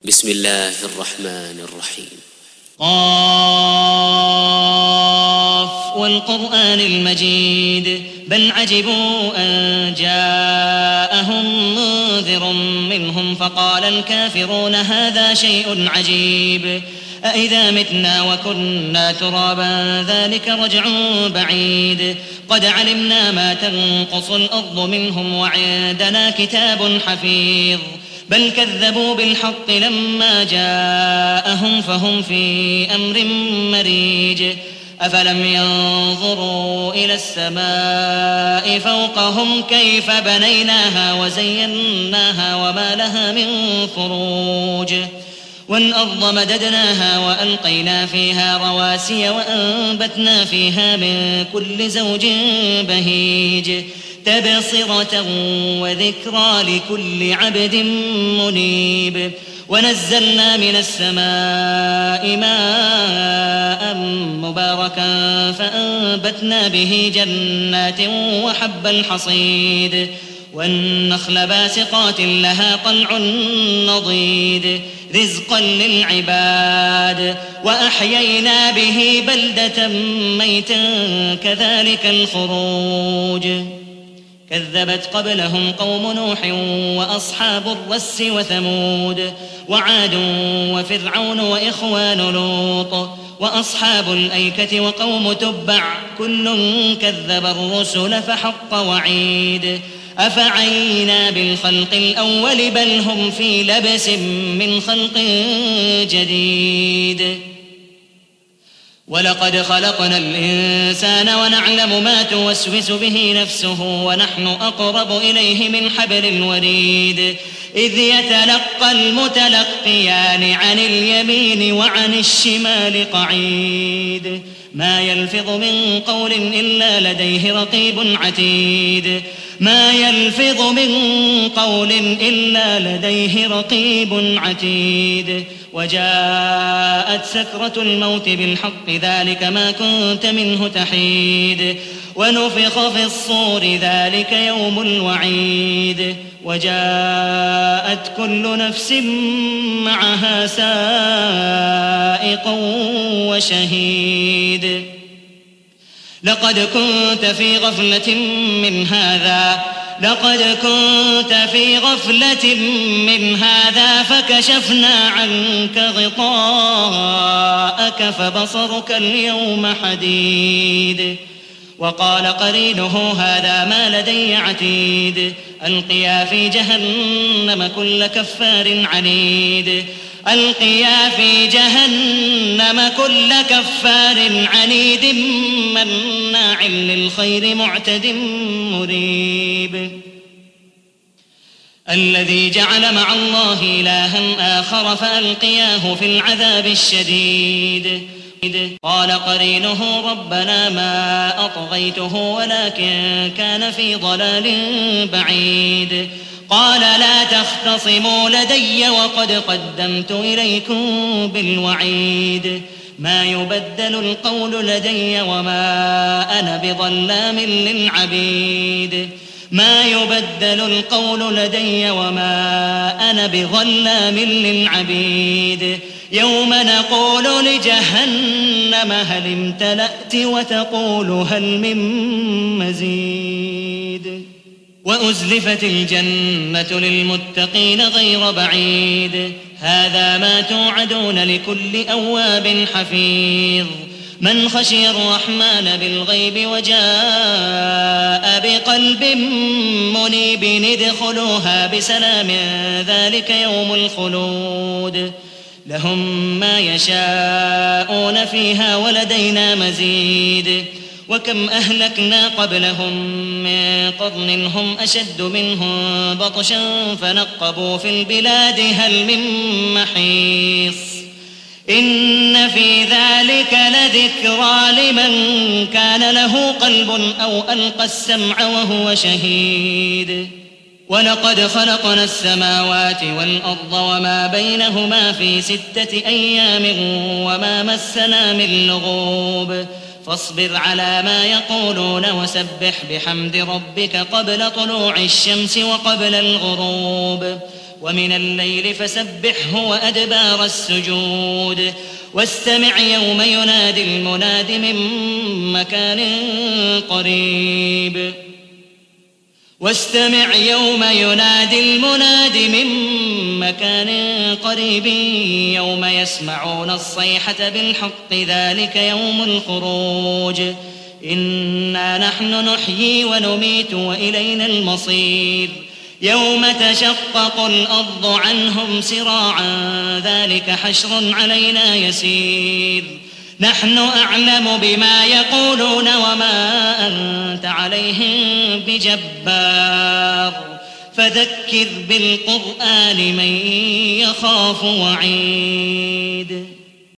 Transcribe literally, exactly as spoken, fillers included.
بسم الله الرحمن الرحيم. قاف والقرآن المجيد بل عجبوا أن جاءهم منذر منهم فقال الكافرون هذا شيء عجيب أإذا متنا وكنا ترابا ذلك رجع بعيد قد علمنا ما تنقص الأرض منهم وعندنا كتاب حفيظ بل كذبوا بالحق لما جاءهم فهم في أمر مريج أفلم ينظروا إلى السماء فوقهم كيف بنيناها وزيناها وما لها من فروج والأرض مددناها وألقينا فيها رواسي وأنبتنا فيها من كل زوج بهيج تبصرة وذكرى لكل عبد منيب ونزلنا من السماء ماء مباركا فأنبتنا به جنات وحب الحصيد والنخل باسقات لها طلع نضيد رزقا للعباد وأحيينا به بلدة ميتا كذلك الخروج كذبت قبلهم قوم نوح وأصحاب الرس وثمود وعاد وفرعون وإخوان لوط وأصحاب الأيكة وقوم تبع كل كذب الرسل فحق وعيد أفعينا بالخلق الأول بل هم في لبس من خلق جديد ولقد خلقنا الإنسان ونعلم ما توسوس به نفسه ونحن أقرب إليه من حبل الوريد إذ يتلقى المتلقيان عن اليمين وعن الشمال قعيد ما يلفظ من قول إلا لديه رقيب عتيد ما يلفظ من قول إلا لديه رقيب عتيد وجاءت سكرة الموت بالحق ذلك ما كنت منه تحيد ونفخ في الصور ذلك يوم الوعيد وجاءت كل نفس معها سائق وشهيد لقد كنت في غفلة من هذا لقد كنت في غفلة من هذا فكشفنا عنك غطاءك فبصرك اليوم حديد وقال قرينه هذا ما لدي عتيد ألقيا في جهنم كل كفار عنيد ألقيا في جهنم كل كفار عنيد مناع للخير معتد مريب الذي جعل مع الله إلها آخر فألقياه في العذاب الشديد قال قرينه ربنا ما أطغيته ولكن كان في ضلال بعيد قال لا تختصموا لدي وقد قدمت إليكم بالوعيد ما يبدل القول لدي وما أنا بظلام للعبيد ما يبدل القول لدي وما أنا بظلام للعبيد يوم نقول لجهنم هل امتلأت وتقول هل من مزيد وأزلفت الجنة للمتقين غير بعيد هذا ما توعدون لكل أواب حفيظ من خشي الرحمن بالغيب وجاء بقلب منيب ادخلوها بسلام ذلك يوم الخلود لهم ما يشاءون فيها ولدينا مزيد وكم أهلكنا قبلهم من قرن هم أشد منهم بطشا فنقبوا في البلاد هل من محيص إن في ذلك لذكرى لمن كان له قلب أو ألقى السمع وهو شهيد ولقد خلقنا السماوات والأرض وما بينهما في ستة أيام وما مسنا من لغوب فاصبر على ما يقولون وسبح بحمد ربك قبل طلوع الشمس وقبل الغروب ومن الليل فسبحه وأدبار السجود واستمع يوم ينادي المناد من مكان قريب واستمع يوم ينادي المناد من مكان قريب يوم يسمعون الصيحة بالحق ذلك يوم الخروج إنا نحن نحيي ونميت وإلينا المصير يوم تشقق الأرض عنهم سراعا ذلك حشر علينا يسير نحن أعلم بما يقولون وما أنت عليهم بجبار فذكر بالقرآن من يخاف وعيد